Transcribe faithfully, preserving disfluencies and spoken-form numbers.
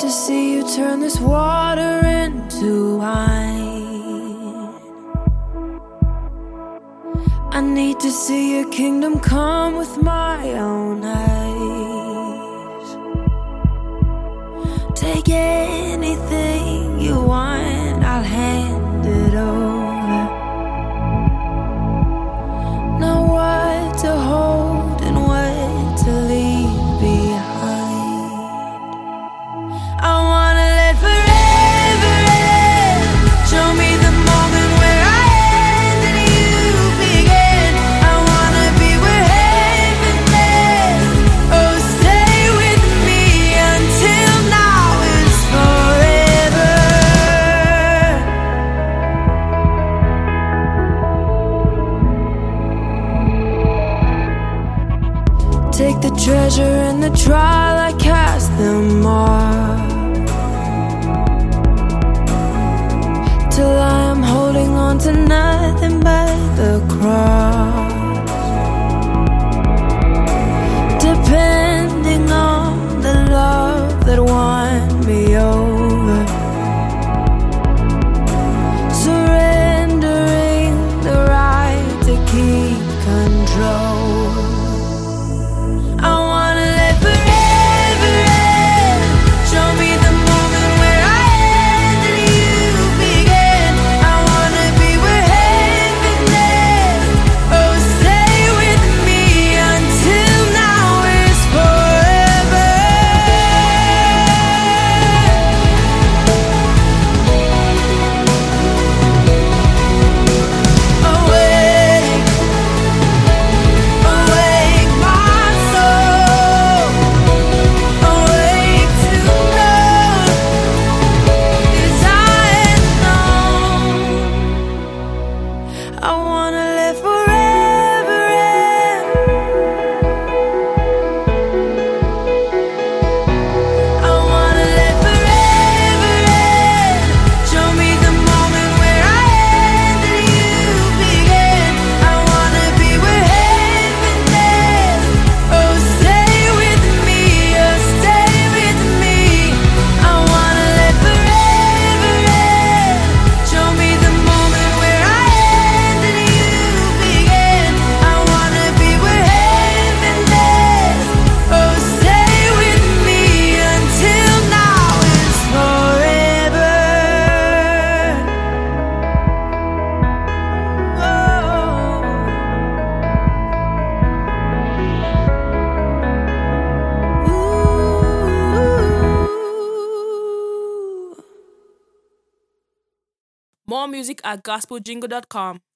to see you turn this water into wine. I need to see your kingdom come with my own eyes. Take anything you want, I'll hand it over. Know what to hold and what to leave behind. I wanna let forever end. Show me the moment where I end and you begin. I wanna be where heaven is. Oh, stay with me until now is forever. Take the treasure and the trial, I cast them off, till I am holding on to nothing but the cross. Depending on the love that won me over, surrendering the right to keep control. I wanna let forever end. Show me the moment where I end and you begin. I wanna be where heaven is. Oh, stay with me until now is forever. Awake, awake my soul. Awake to know, 'cause I know I wanna live forever end. I wanna live forever end. Show me the moment where I end and you begin. I wanna be where heaven is. Oh, stay with me, oh, stay with me. I wanna live forever end. Show me the moment where I end and you begin. I wanna be where heaven is. Oh, stay with me until now is forever. More music at gospel jingle dot com.